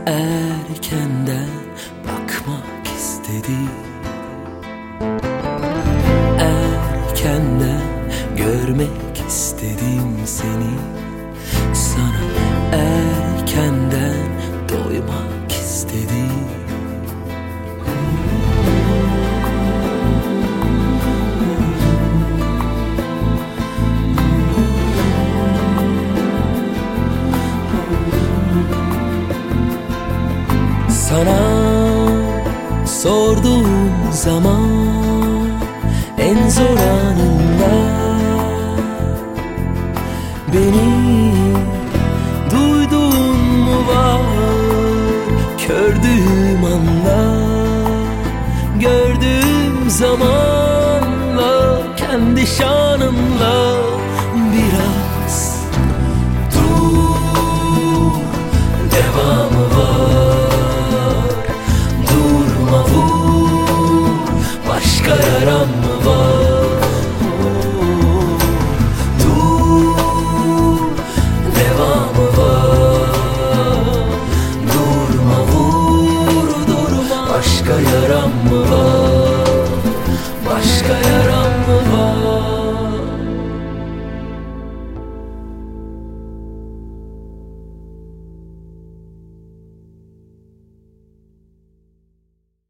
erkenden bakmak istedim. Erkenden görmek istedim seni. Sana erkenden doymak istedim. Sana sorduğum zaman en zor anında beni duydun mu var? Gördüğüm anda, gördüğüm zaman